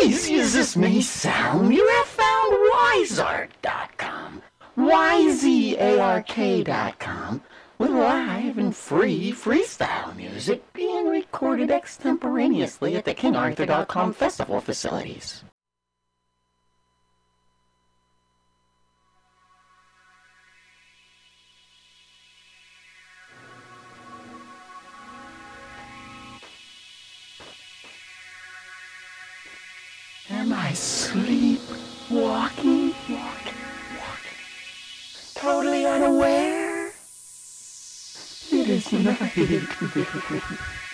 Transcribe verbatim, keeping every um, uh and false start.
crazy as this may sound, you have found Wizark dot com, Y Z A R K dot com, with live and free freestyle music being recorded extemporaneously at the King Arthur dot com festival facilities. Am I sleepwalking? Walking, walking, totally unaware? It is night.